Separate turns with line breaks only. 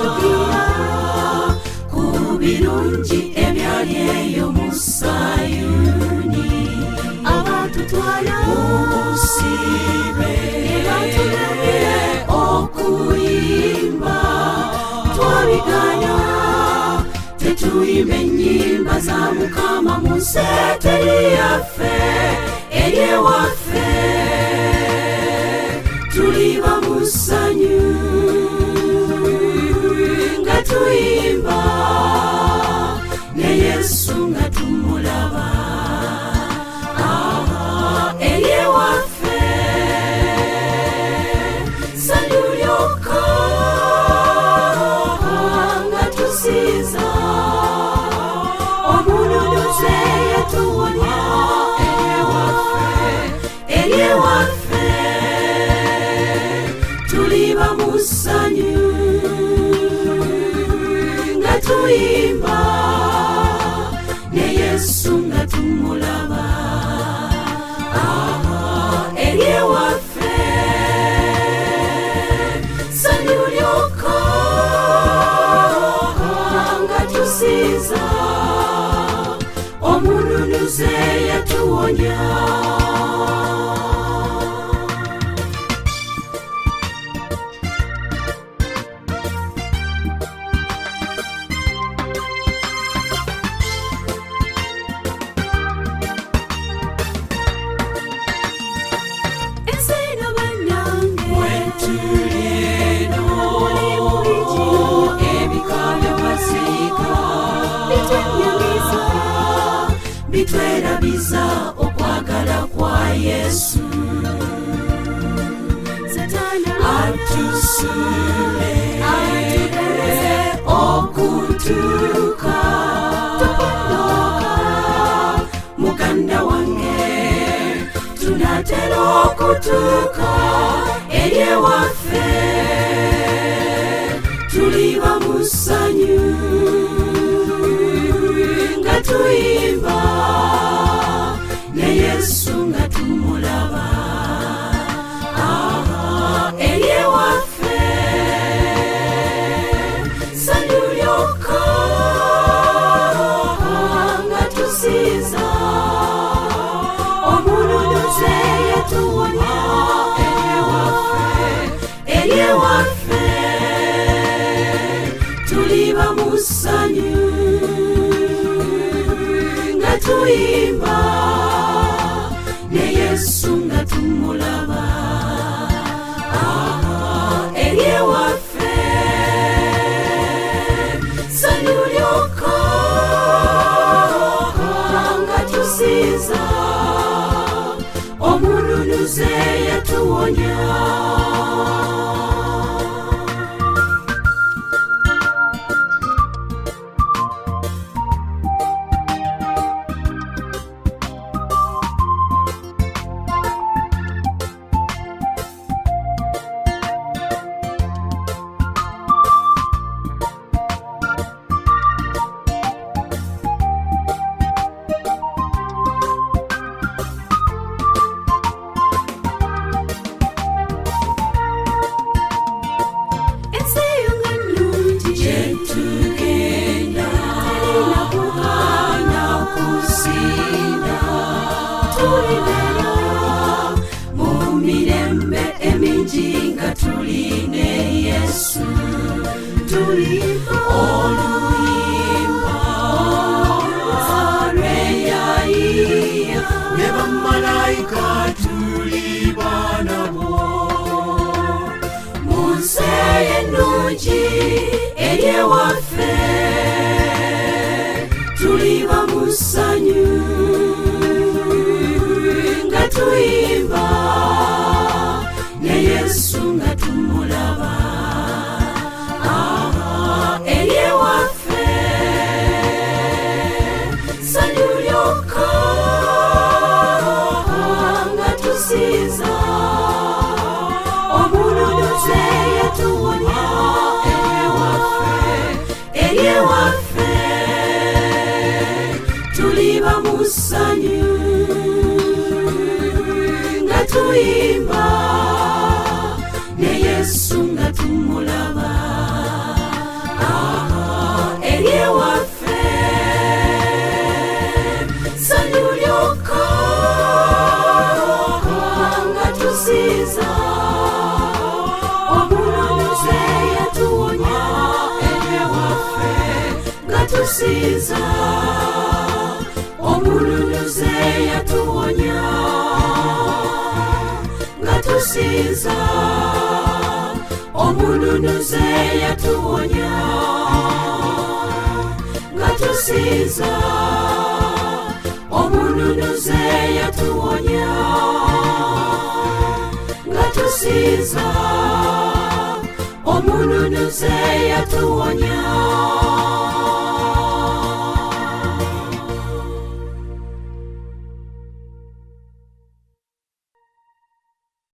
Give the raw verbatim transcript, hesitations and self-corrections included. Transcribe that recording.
yatugira ku birungi ebyali eyo mu Sayuni abatutwala ubusibe batugambye okuyimba twabiganya tetuyimba ennyimba za Mukama mu nseeteri yaffe eri ewaffe tuliba mu ssanyu nga tuyimba ne Yesu nga tumulaba eri ewaffe ssanyu lyokka nga tusiiza omununuzi yatuwonya eri ewaffe eri ewaffe tuliba mu ssanyu nga tuyimba ne Yesu nga tumulaba eri ewaffe ssanyu lyokka nga tusiiza omununuzi yatuwonya bitwerabiza okwagala kwa Yesu Satana atusule okutuka tupondoka muganda wange tunatera okutuka eri ewaffe tuliba mu ssanyu nga tuyimba ne Yesu nga tumulaba eri ewaffe ssanyu lyokka nga tusiiza omununuzi yatuwonya eri ewaffe eri ewaffe tuliba mu ssanyu nga tuyimba ne Yesu nga tumulaba eri ewaffe ssanyu lyokka nga tusiiza omununuzi yatuwonya tuliba mu ssanyu nga tuyimba ne Yesu nga tumulaba eri ewaffe ssanyu lyokka nga tusiiza omununuzi yatuwonya eri ewaffe eri ewaffe tuliba mu ssanyu nga tuyimba ne Yesu nga tumulaba tusiza omununuze yatuwonya nga tusiza omununuze yatuwonya nga tusiza omununuze yatuwonya nga tusiza omununuze yatuwonya